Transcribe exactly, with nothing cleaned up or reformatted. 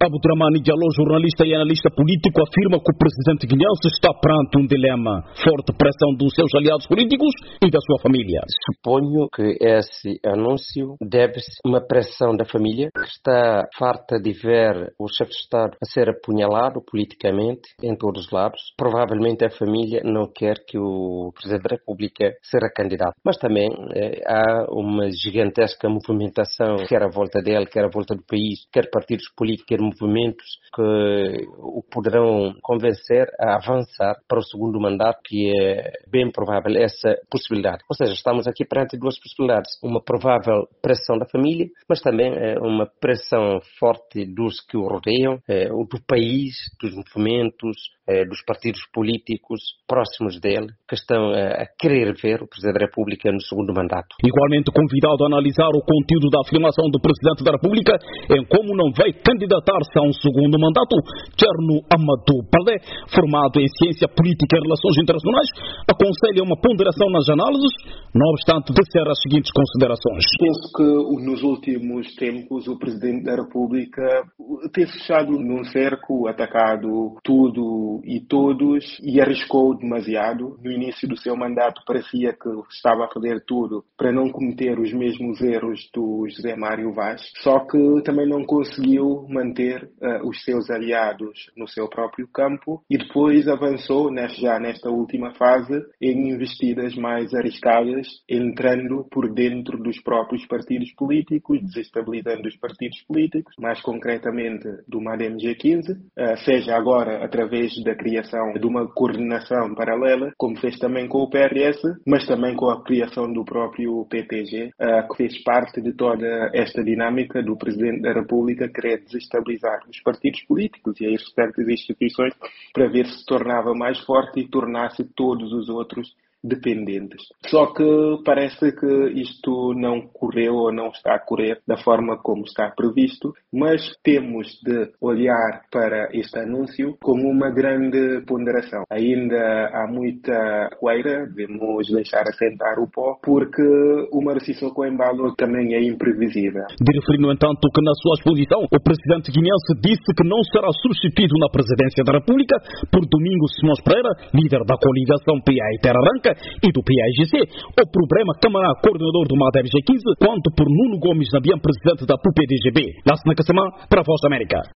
Gustavo Dramani Diallo, jornalista e analista político, afirma que o presidente guineense está perante um dilema. Forte pressão dos seus aliados políticos e da sua família. Suponho que esse anúncio deve-se a uma pressão da família, que está farta de ver o chefe de Estado a ser apunhalado politicamente em todos os lados. Provavelmente a família não quer que o presidente da República seja candidato. Mas também eh, há uma gigantesca movimentação, quer à volta dele, quer à volta do país, quer partidos políticos, quer movimentos que o poderão convencer a avançar para o segundo mandato, que é bem provável essa possibilidade. Ou seja, estamos aqui perante duas possibilidades. Uma provável pressão da família, mas também é, uma pressão forte dos que o rodeiam, é, do país, dos movimentos, é, dos partidos políticos próximos dele, que estão é, a querer ver o Presidente da República no segundo mandato. Igualmente convidado a analisar o conteúdo da afirmação do Presidente da República em como não vai candidatar-se a um segundo mandato, Cherno Amadou Palé, formado em Ciência Política e Relações Internacionais, aconselha uma ponderação nas análises, não obstante tecer as seguintes considerações. Penso que nos últimos tempos o Presidente da República tem fechado num cerco, atacado tudo e todos e arriscou demasiado. No início do seu mandato parecia que estava a fazer tudo para não cometer os mesmos erros do José Mário Vaz, só que também não conseguiu manter uh, os seus aliados no seu próprio campo e depois avançou nesta, já nesta última fase em investidas mais arriscadas, entrando por dentro dos próprios partidos políticos, desestabilizando os partidos políticos, mais concretamente do MADEM G quinze, uh, seja agora através da criação de uma coordenação paralela, como fez também com o P R S, mas também com a criação do próprio P P G, uh, que fez parte de toda esta dinâmica do Presidente da República querer desestabilizar os partidos políticos e as restantes instituições para ver se se tornava mais forte e tornasse todos os outros dependentes. Só que parece que isto não correu ou não está a correr da forma como está previsto, mas temos de olhar para este anúncio com uma grande ponderação. Ainda há muita poeira, devemos deixar assentar o pó, porque o Marciso Coembalo também é imprevisível. De referir, no entanto, que na sua exposição o presidente guineense disse que não será substituído na presidência da República por Domingos Simões Pereira, líder da coligação P A e Terra Arranca, e do P A I G C, ou por Brema Câmara, coordenador do MADEM G quinze, quanto por Nuno Gomes Nabian, presidente da P U P D G B. Lá se na Casamã, para a Voz da América.